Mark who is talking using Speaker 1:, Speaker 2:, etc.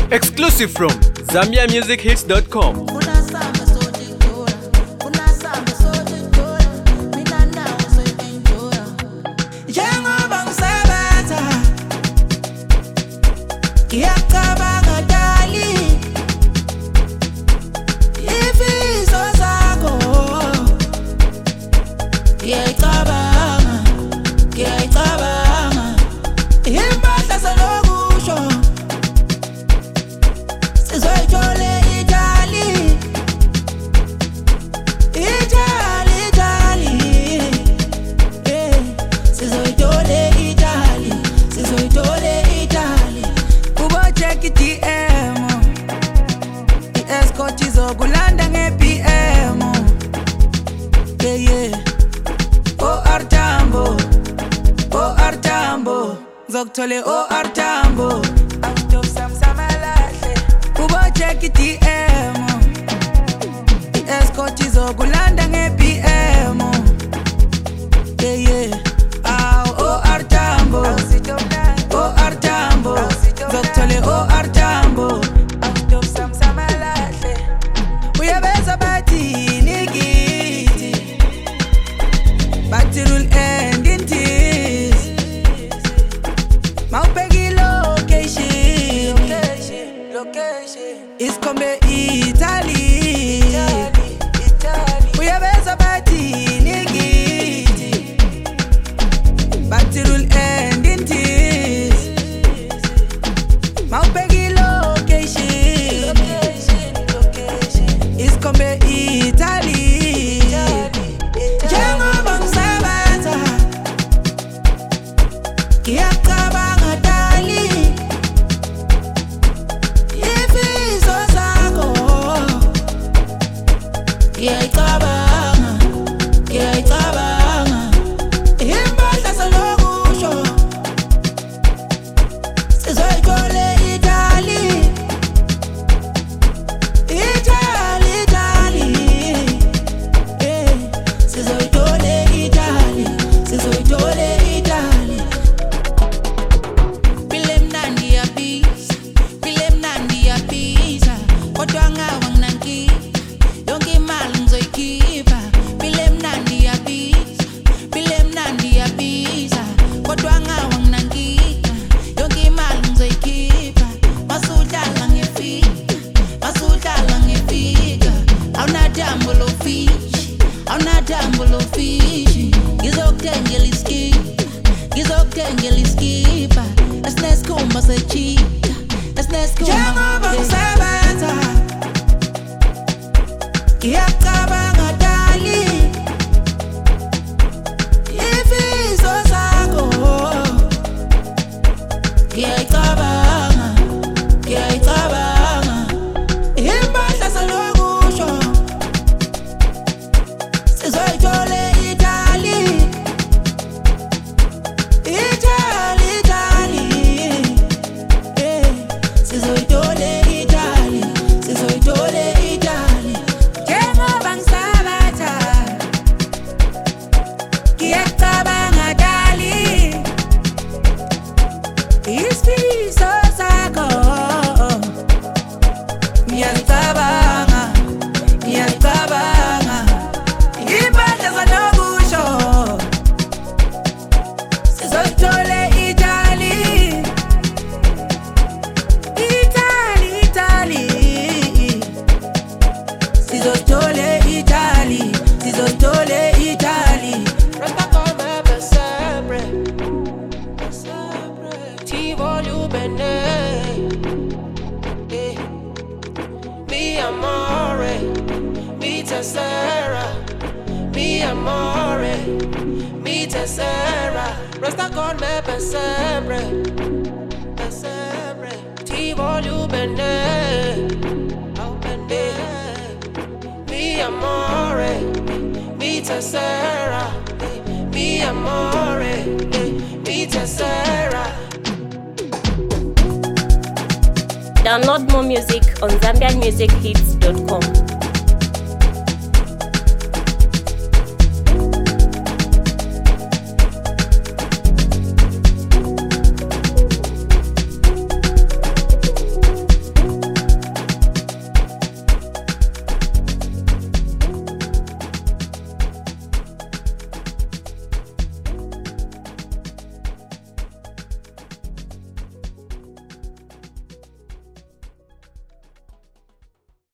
Speaker 1: Exclusive from ZambiaMusicHits.com.
Speaker 2: Zoktole o artambo out of samsama lahle ubo check DM escort izokulanda ngePM o artambo zoktole o artambo out of samsama lahle uyabeza bathi nikiti bathi rule end in tears. Maupegi location is come Italy. Uyabeza bati nigiti bati rule end in tears. Maupegi location is come Italy. Jango bang sabata kiakaba
Speaker 3: Resta con me per sempre, ti voglio bene, mi amore, mi tesera, mi amore, mi tesera.
Speaker 4: Download more music on ZambiaMusicHits.com.